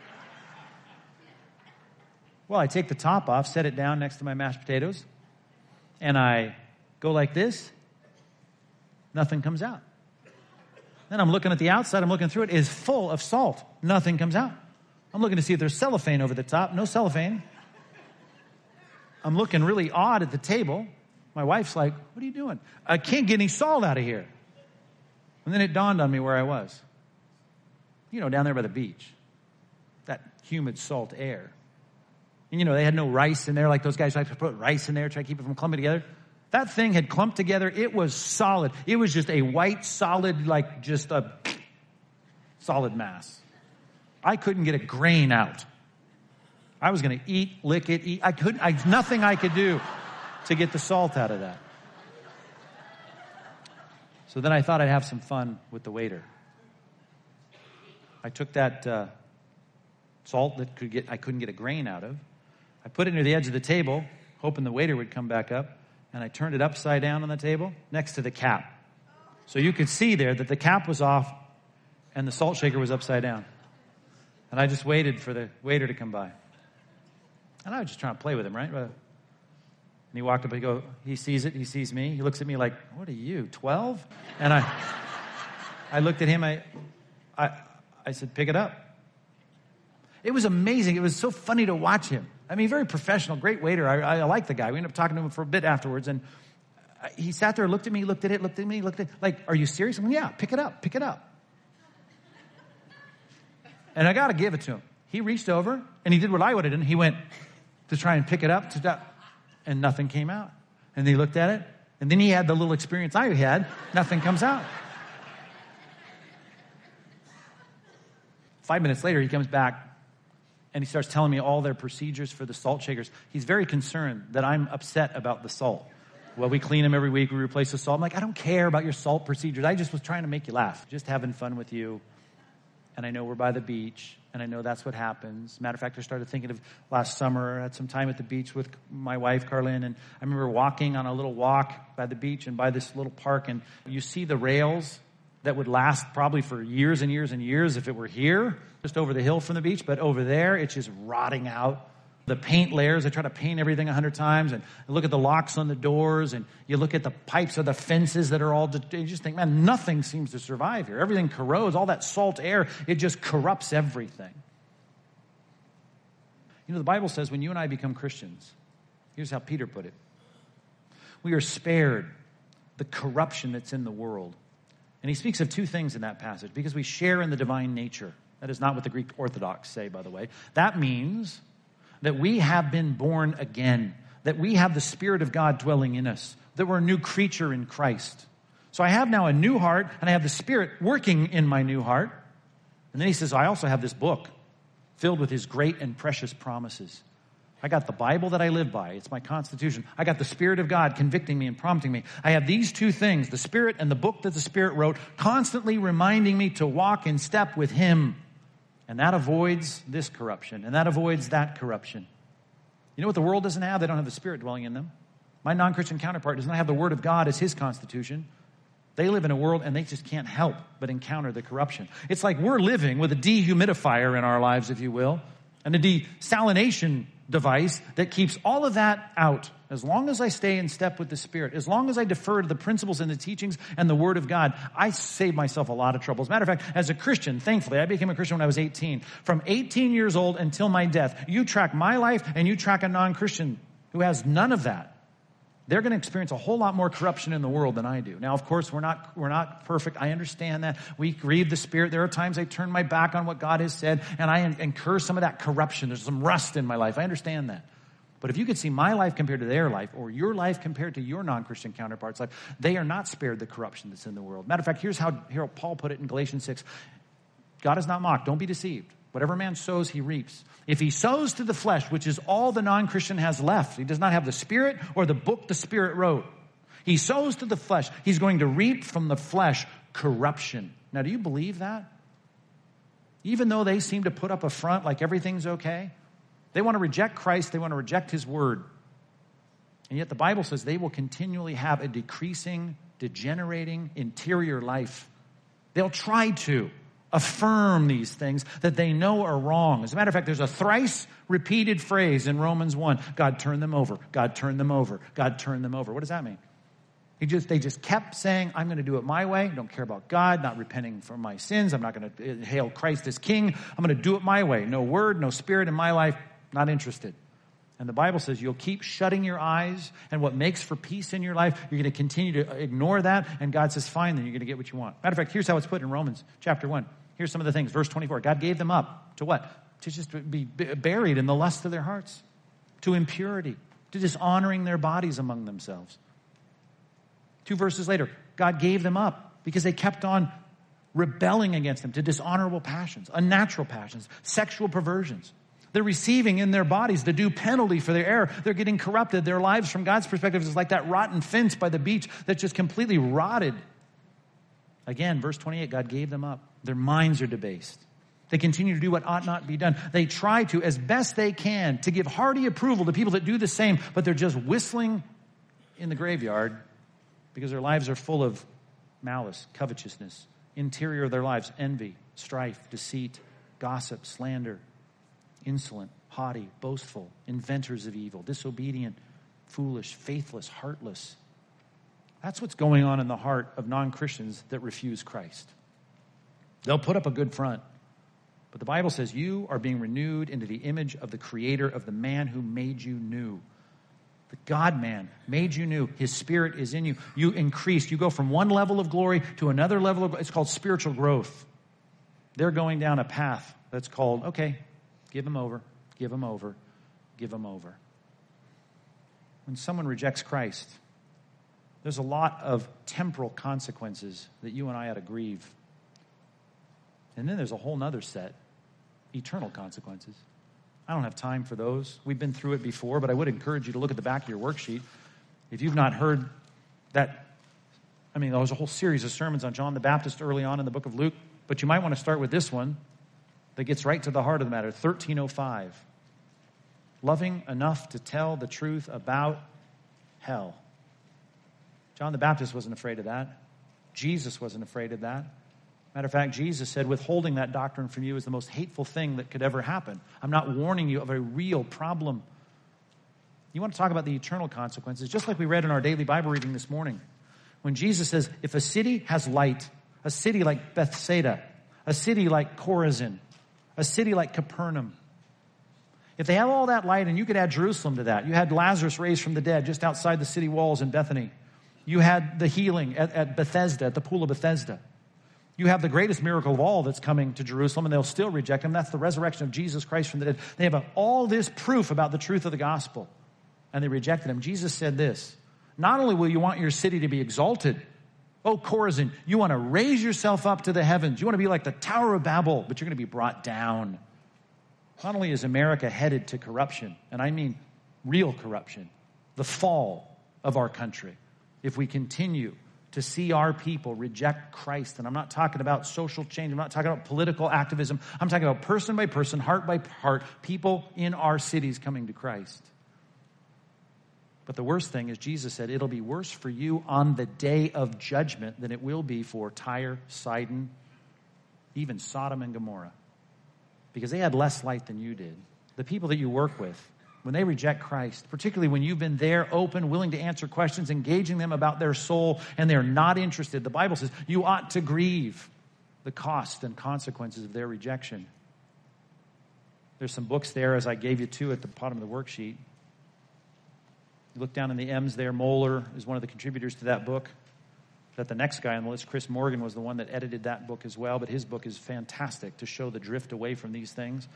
Well, I take the top off, set it down next to my mashed potatoes, and I go like this. Nothing comes out. Then I'm looking at the outside. I'm looking through it. It is full of salt. Nothing comes out. I'm looking to see if there's cellophane over the top. No cellophane. I'm looking really odd at the table. My wife's like, what are you doing? I can't get any salt out of here. And then it dawned on me where I was. You know, down there by the beach. That humid salt air. And, you know, they had no rice in there like those guys like to put rice in there, try to keep it from clumping together. That thing had clumped together. It was solid. It was just a white, solid, like just a solid mass. I couldn't get a grain out. I was going to eat, lick it, eat. I couldn't, I, nothing I could do to get the salt out of that. So then I thought I'd have some fun with the waiter. I took that uh, salt that could get I couldn't get a grain out of. I put it near the edge of the table, hoping the waiter would come back up, and I turned it upside down on the table next to the cap. So you could see there that the cap was off and the salt shaker was upside down. And I just waited for the waiter to come by. And I was just trying to play with him, right? And he walked up and he go, he sees it, he sees me. He looks at me like, what are you, twelve? And I I looked at him, I I I said, pick it up. It was amazing. It was so funny to watch him. I mean, very professional, great waiter. I, I, I like the guy. We ended up talking to him for a bit afterwards. And he sat there, looked at me, looked at it, looked at me, looked at it. Like, are you serious? I mean, yeah, pick it up, pick it up. And I got to give it to him. He reached over, and he did what I would have done. He went to try and pick it up, to, and nothing came out. And he looked at it, and then he had the little experience I had. Nothing comes out. Five minutes later, he comes back, and he starts telling me all their procedures for the salt shakers. He's very concerned that I'm upset about the salt. Well, we clean them every week. We replace the salt. I'm like, I don't care about your salt procedures. I just was trying to make you laugh, just having fun with you. and I know we're by the beach, and I know that's what happens. Matter of fact, I started thinking of last summer. I had some time at the beach with my wife, Carlin, and I remember walking on a little walk by the beach and by this little park, and you see the rails that would last probably for years and years and years if it were here, just over the hill from the beach, but over there, it's just rotting out. The paint layers, I try to paint everything a hundred times, and look at the locks on the doors, and you look at the pipes of the fences that are all, you just think, man, nothing seems to survive here. Everything corrodes, all that salt air, it just corrupts everything. You know, the Bible says when you and I become Christians, here's how Peter put it. We are spared the corruption that's in the world. And he speaks of two things in that passage, because we share in the divine nature. That is not what the Greek Orthodox say, by the way. That means that we have been born again, that we have the Spirit of God dwelling in us, that we're a new creature in Christ. So I have now a new heart, and I have the Spirit working in my new heart. And then he says, I also have this book filled with his great and precious promises. I got the Bible that I live by. It's my constitution. I got the Spirit of God convicting me and prompting me. I have these two things, the Spirit and the book that the Spirit wrote, constantly reminding me to walk in step with him. And that avoids this corruption, and that avoids that corruption. You know what the world doesn't have? They don't have the Spirit dwelling in them. My non-Christian counterpart does not have the Word of God as his constitution. They live in a world, and they just can't help but encounter the corruption. It's like we're living with a dehumidifier in our lives, if you will, and a desalination device that keeps all of that out. As long as I stay in step with the Spirit, as long as I defer to the principles and the teachings and the Word of God, I save myself a lot of trouble. As a matter of fact, as a Christian, thankfully, I became a Christian when I was eighteen. From eighteen years old until my death, you track my life and you track a non-Christian who has none of that. They're going to experience a whole lot more corruption in the world than I do. Now, of course, we're not we're not perfect. I understand that. We grieve the Spirit. There are times I turn my back on what God has said, and I incur some of that corruption. There's some rust in my life. I understand that. But if you could see my life compared to their life, or your life compared to your non-Christian counterpart's life, they are not spared the corruption that's in the world. Matter of fact, here's how, here Paul put it in Galatians six. God is not mocked. Don't be deceived. Whatever man sows, he reaps. If he sows to the flesh, which is all the non-Christian has left, he does not have the Spirit or the book the Spirit wrote. He sows to the flesh. He's going to reap from the flesh corruption. Now, do you believe that? Even though they seem to put up a front like everything's okay, they want to reject Christ. They want to reject his word. And yet the Bible says they will continually have a decreasing, degenerating interior life. They'll try to affirm these things that they know are wrong. As a matter of fact, there's a thrice repeated phrase in Romans one. God turned them over. God turned them over. God turned them over. What does that mean? He just, they just kept saying, I'm going to do it my way. Don't care about God, not repenting for my sins. I'm not going to hail Christ as king. I'm going to do it my way. No word, no Spirit in my life. Not interested. And the Bible says you'll keep shutting your eyes, and what makes for peace in your life, you're going to continue to ignore that, and God says, fine, then you're going to get what you want. Matter of fact, here's how it's put in Romans chapter one. Here's some of the things. Verse twenty-four. God gave them up to what? To just be buried in the lust of their hearts, to impurity, to dishonoring their bodies among themselves. Two verses later, God gave them up because they kept on rebelling against him, to dishonorable passions, unnatural passions, sexual perversions. They're receiving in their bodies the due penalty for their error. They're getting corrupted. Their lives, from God's perspective, is like that rotten fence by the beach that's just completely rotted. Again, verse twenty-eight, God gave them up. Their minds are debased. They continue to do what ought not be done. They try to, as best they can, to give hearty approval to people that do the same, but they're just whistling in the graveyard because their lives are full of malice, covetousness, interior of their lives, envy, strife, deceit, gossip, slander, insolent, haughty, boastful, inventors of evil, disobedient, foolish, faithless, heartless. That's what's going on in the heart of non-Christians that refuse Christ. They'll put up a good front, but the Bible says you are being renewed into the image of the Creator, of the man who made you new. The God-man made you new. His Spirit is in you. You increase. You go from one level of glory to another level of, it's called spiritual growth. They're going down a path that's called, okay, give them over, give them over, give them over. When someone rejects Christ, there's a lot of temporal consequences that you and I ought to grieve. And then there's a whole other set, eternal consequences. I don't have time for those. We've been through it before, but I would encourage you to look at the back of your worksheet. If you've not heard that I mean, there was a whole series of sermons on John the Baptist early on in the book of Luke, but you might want to start with this one that gets right to the heart of the matter, thirteen oh five. Loving enough to tell the truth about hell. John the Baptist wasn't afraid of that. Jesus wasn't afraid of that. Matter of fact, Jesus said, withholding that doctrine from you is the most hateful thing that could ever happen. I'm not warning you of a real problem. You want to talk about the eternal consequences, just like we read in our daily Bible reading this morning. When Jesus says, if a city has light, a city like Bethsaida, a city like Chorazin, a city like Capernaum, if they have all that light, and you could add Jerusalem to that. You had Lazarus raised from the dead just outside the city walls in Bethany. You had the healing at, at Bethesda, at the pool of Bethesda. You have the greatest miracle of all that's coming to Jerusalem, and they'll still reject him. That's the resurrection of Jesus Christ from the dead. They have all this proof about the truth of the gospel, and they rejected him. Jesus said this, not only will you want your city to be exalted, oh, Chorazin, you want to raise yourself up to the heavens. You want to be like the Tower of Babel, but you're going to be brought down. Not only is America headed to corruption, and I mean real corruption, the fall of our country, if we continue to see our people reject Christ. And I'm not talking about social change. I'm not talking about political activism. I'm talking about person by person, heart by heart, people in our cities coming to Christ. But the worst thing is Jesus said it'll be worse for you on the day of judgment than it will be for Tyre, Sidon, even Sodom and Gomorrah. Because they had less light than you did. The people that you work with, when they reject Christ, particularly when you've been there, open, willing to answer questions, engaging them about their soul, and they're not interested, the Bible says you ought to grieve the cost and consequences of their rejection. There's some books there, as I gave you two at the bottom of the worksheet. You look down in the M's there. Moeller is one of the contributors to that book. That the next guy on the list, Chris Morgan, was the one that edited that book as well, but his book is fantastic to show the drift away from these things.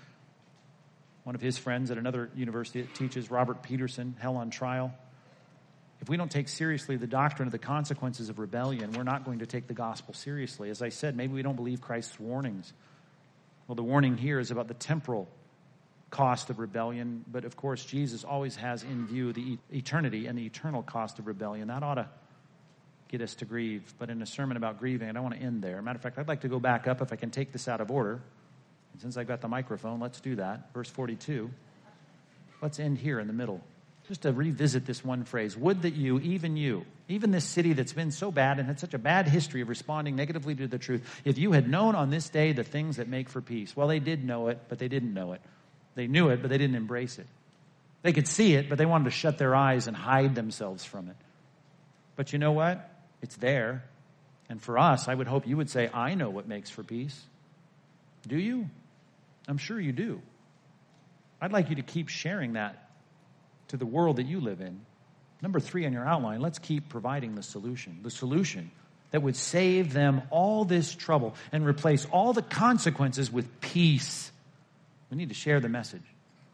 One of his friends at another university that teaches, Robert Peterson, Hell on Trial. If we don't take seriously the doctrine of the consequences of rebellion, we're not going to take the gospel seriously. As I said, maybe we don't believe Christ's warnings. Well, the warning here is about the temporal cost of rebellion, but of course, Jesus always has in view the eternity and the eternal cost of rebellion. That ought to get us to grieve. But in a sermon about grieving, I don't want to end there. Matter of fact, I'd like to go back up if I can take this out of order. And since I've got the microphone, let's do that. Verse forty-two. Let's end here in the middle. Just to revisit this one phrase. Would that you, even you, even this city that's been so bad and had such a bad history of responding negatively to the truth, if you had known on this day the things that make for peace. Well, they did know it, but they didn't know it. They knew it, but they didn't embrace it. They could see it, but they wanted to shut their eyes and hide themselves from it. But you know what? It's there. And for us, I would hope you would say, I know what makes for peace. Do you? I'm sure you do. I'd like you to keep sharing that to the world that you live in. Number three on your outline, let's keep providing the solution. The solution that would save them all this trouble and replace all the consequences with peace. We need to share the message.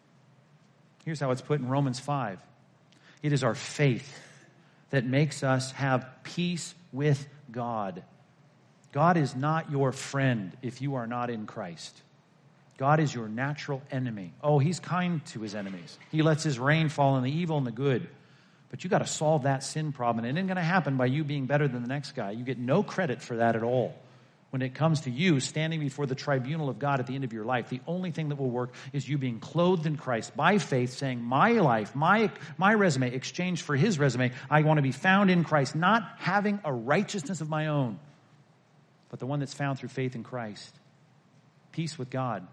Here's how it's put in Romans five. It is our faith that makes us have peace with God. God is not your friend if you are not in Christ. God is your natural enemy. Oh, he's kind to his enemies. He lets his rain fall on the evil and the good. But you got to solve that sin problem. And it ain't going to happen by you being better than the next guy. You get no credit for that at all. When it comes to you standing before the tribunal of God at the end of your life, the only thing that will work is you being clothed in Christ by faith, saying, my life, my, my resume exchanged for his resume. I want to be found in Christ, not having a righteousness of my own, but the one that's found through faith in Christ. Peace with God.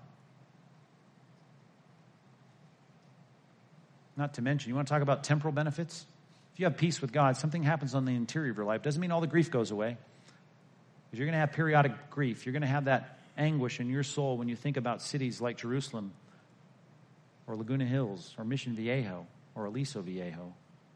Not to mention, you want to talk about temporal benefits? If you have peace with God, something happens on the interior of your life. Doesn't mean all the grief goes away. Because you're going to have periodic grief. You're going to have that anguish in your soul when you think about cities like Jerusalem or Laguna Hills or Mission Viejo or Aliso Viejo.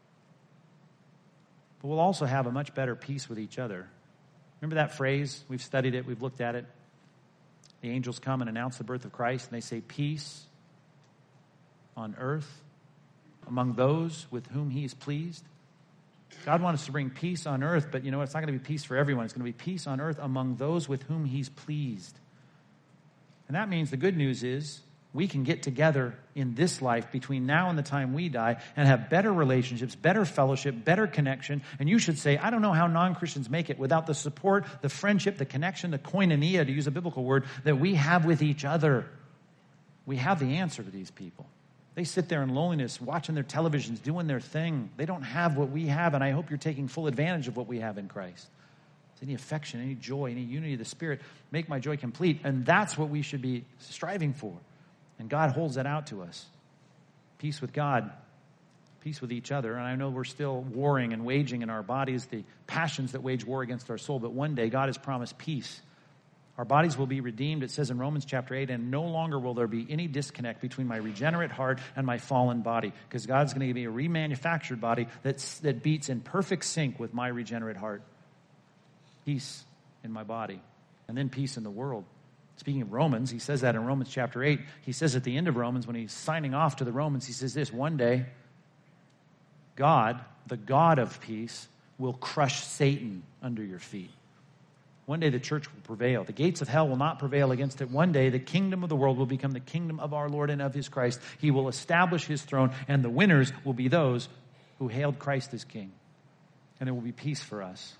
But we'll also have a much better peace with each other. Remember that phrase? We've studied it. We've looked at it. The angels come and announce the birth of Christ, and they say, peace on earth among those with whom he is pleased. God wants us to bring peace on earth, but you know, it's not going to be peace for everyone. It's going to be peace on earth among those with whom he's pleased. And that means the good news is we can get together in this life between now and the time we die and have better relationships, better fellowship, better connection. And you should say, I don't know how non-Christians make it without the support, the friendship, the connection, the koinonia, to use a biblical word, that we have with each other. We have the answer to these people. They sit there in loneliness, watching their televisions, doing their thing. They don't have what we have, and I hope you're taking full advantage of what we have in Christ. Any affection, any joy, any unity of the Spirit, make my joy complete. And that's what we should be striving for. And God holds that out to us. Peace with God, peace with each other. And I know we're still warring and waging in our bodies the passions that wage war against our soul. But one day, God has promised peace. Our bodies will be redeemed, it says in Romans chapter eight, and no longer will there be any disconnect between my regenerate heart and my fallen body, because God's going to give me a remanufactured body that's, that beats in perfect sync with my regenerate heart. Peace in my body, and then peace in the world. Speaking of Romans, he says that in Romans chapter eight. He says at the end of Romans, when he's signing off to the Romans, he says this, one day, God, the God of peace, will crush Satan under your feet. One day the church will prevail. The gates of hell will not prevail against it. One day the kingdom of the world will become the kingdom of our Lord and of his Christ. He will establish his throne, and the winners will be those who hailed Christ as king. And there will be peace for us.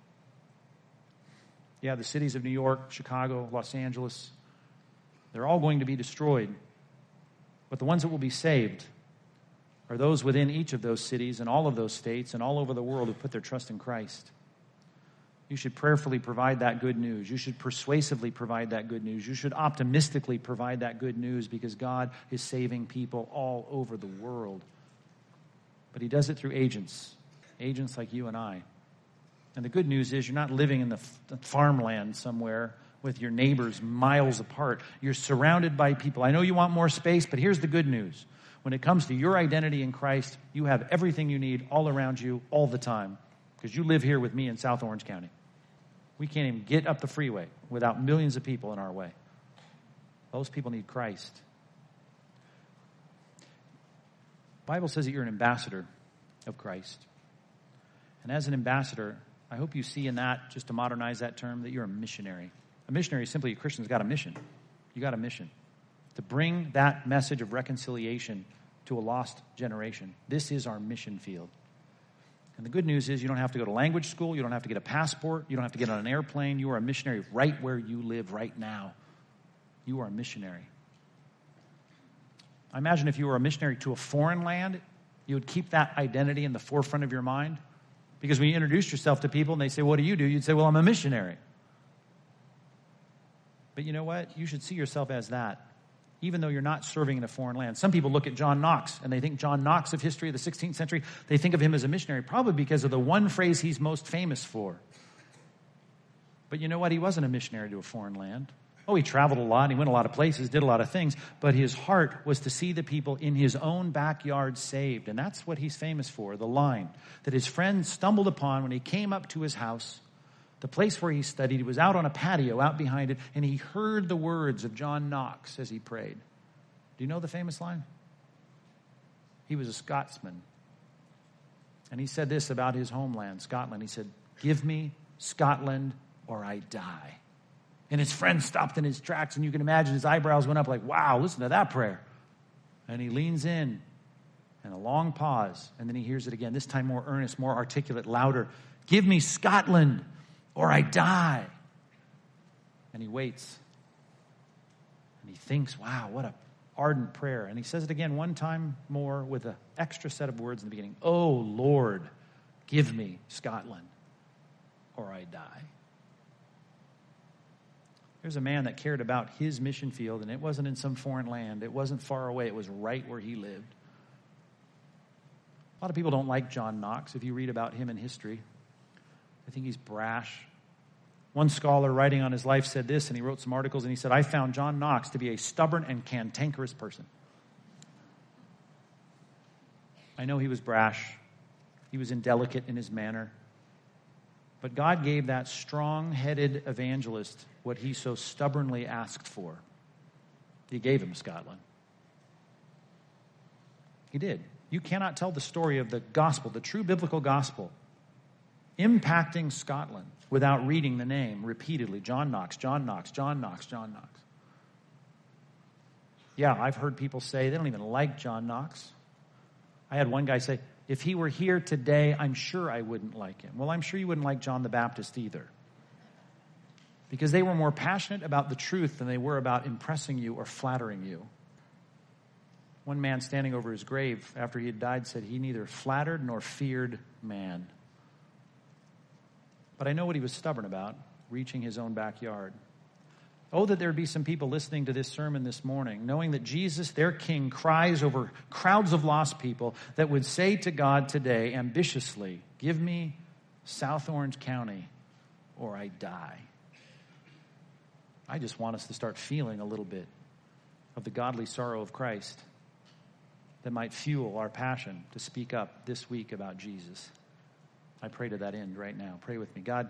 Yeah, the cities of New York, Chicago, Los Angeles, they're all going to be destroyed. But the ones that will be saved are those within each of those cities and all of those states and all over the world who put their trust in Christ. You should prayerfully provide that good news. You should persuasively provide that good news. You should optimistically provide that good news, because God is saving people all over the world. But he does it through agents, agents like you and I. And the good news is you're not living in the farmland somewhere with your neighbors miles apart. You're surrounded by people. I know you want more space, but here's the good news. When it comes to your identity in Christ, you have everything you need all around you all the time, because you live here with me in South Orange County. We can't even get up the freeway without millions of people in our way. Those people need Christ. The Bible says that you're an ambassador of Christ. And as an ambassador, I hope you see in that, just to modernize that term, that you're a missionary. A missionary is simply a Christian who's got a mission. You got a mission to bring that message of reconciliation to a lost generation. This is our mission field. And the good news is you don't have to go to language school. You don't have to get a passport. You don't have to get on an airplane. You are a missionary right where you live right now. You are a missionary. I imagine if you were a missionary to a foreign land, you would keep that identity in the forefront of your mind. Because when you introduce yourself to people and they say, what do you do? You'd say, well, I'm a missionary. But you know what? You should see yourself as that, even though you're not serving in a foreign land. Some people look at John Knox, and they think John Knox of history of the sixteenth century, they think of him as a missionary, probably because of the one phrase he's most famous for. But you know what? He wasn't a missionary to a foreign land. Oh, he traveled a lot, he went a lot of places, did a lot of things, but his heart was to see the people in his own backyard saved. And that's what he's famous for, the line that his friend stumbled upon when he came up to his house, the place where he studied. He was out on a patio out behind it, and he heard the words of John Knox as he prayed. Do you know the famous line? He was a Scotsman. And he said this about his homeland, Scotland. He said, give me Scotland or I die. And his friend stopped in his tracks, and you can imagine his eyebrows went up like, wow, listen to that prayer. And he leans in, and a long pause, and then he hears it again, this time more earnest, more articulate, louder. Give me Scotland, or I die. And he waits, and he thinks, wow, what a ardent prayer. And he says it again one time more with an extra set of words in the beginning. Oh, Lord, give me Scotland, or I die. There's a man that cared about his mission field, and it wasn't in some foreign land. It wasn't far away. It was right where he lived. A lot of people don't like John Knox. If you read about him in history, I think he's brash. One scholar writing on his life said this, and he wrote some articles, and he said, I found John Knox to be a stubborn and cantankerous person. I know he was brash. He was indelicate in his manner. But God gave that strong-headed evangelist what he so stubbornly asked for. He gave him Scotland. He did. You cannot tell the story of the gospel, the true biblical gospel, impacting Scotland without reading the name repeatedly. John Knox, John Knox, John Knox, John Knox. Yeah, I've heard people say they don't even like John Knox. I had one guy say, if he were here today, I'm sure I wouldn't like him. Well, I'm sure you wouldn't like John the Baptist either. Because they were more passionate about the truth than they were about impressing you or flattering you. One man standing over his grave after he had died said he neither flattered nor feared man. But I know what he was stubborn about, reaching his own backyard. Oh, that there would be some people listening to this sermon this morning, knowing that Jesus, their King, cries over crowds of lost people that would say to God today ambitiously, give me South Orange County or I die. I just want us to start feeling a little bit of the godly sorrow of Christ that might fuel our passion to speak up this week about Jesus. I pray to that end right now. Pray with me. God,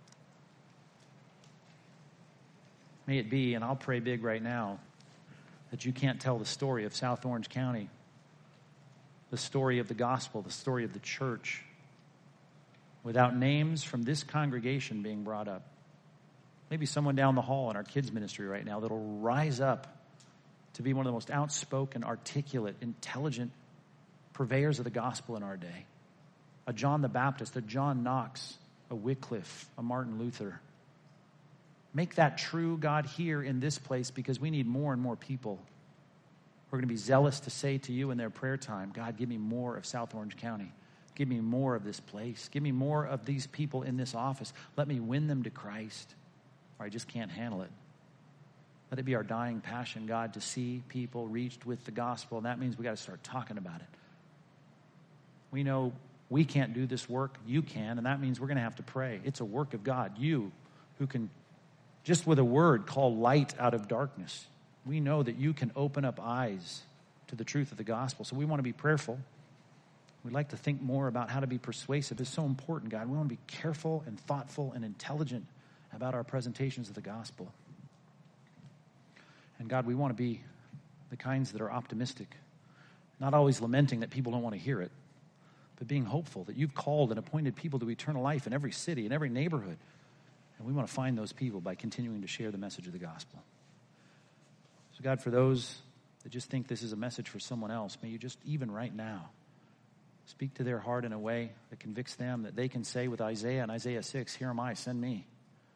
may it be, and I'll pray big right now, that you can't tell the story of South Orange County, the story of the gospel, the story of the church, without names from this congregation being brought up. Maybe someone down the hall in our kids ministry right now that'll rise up to be one of the most outspoken, articulate, intelligent purveyors of the gospel in our day. A John the Baptist, a John Knox, a Wycliffe, a Martin Luther. Make that true, God, here in this place, because we need more and more people who are going to be zealous to say to you in their prayer time, God, give me more of South Orange County. Give me more of this place. Give me more of these people in this office. Let me win them to Christ, or I just can't handle it. Let it be our dying passion, God, to see people reached with the gospel, and that means we got to start talking about it. We know we can't do this work. You can, and that means we're going to have to pray. It's a work of God. You who can just with a word call light out of darkness. We know that you can open up eyes to the truth of the gospel. So we want to be prayerful. We'd like to think more about how to be persuasive. It's so important, God. We want to be careful and thoughtful and intelligent about our presentations of the gospel. And God, we want to be the kinds that are optimistic, not always lamenting that people don't want to hear it, but being hopeful that you've called and appointed people to eternal life in every city, in every neighborhood. And we want to find those people by continuing to share the message of the gospel. So God, for those that just think this is a message for someone else, may you just, even right now, speak to their heart in a way that convicts them, that they can say with Isaiah and Isaiah six, here am I, send me.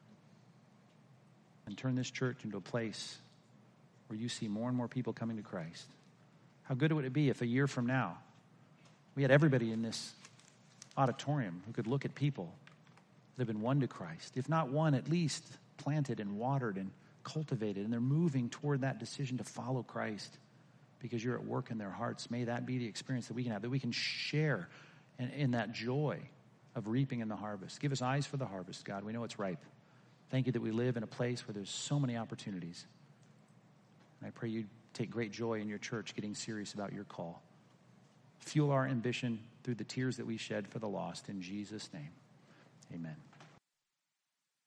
And turn this church into a place where you see more and more people coming to Christ. How good would it be if a year from now, we had everybody in this auditorium who could look at people that have been won to Christ. If not one, at least planted and watered and cultivated, and they're moving toward that decision to follow Christ because you're at work in their hearts. May that be the experience that we can have, that we can share in, in that joy of reaping in the harvest. Give us eyes for the harvest, God. We know it's ripe. Thank you that we live in a place where there's so many opportunities. And I pray you take great joy in your church getting serious about your call. Fuel our ambition through the tears that we shed for the lost. In Jesus' name, amen.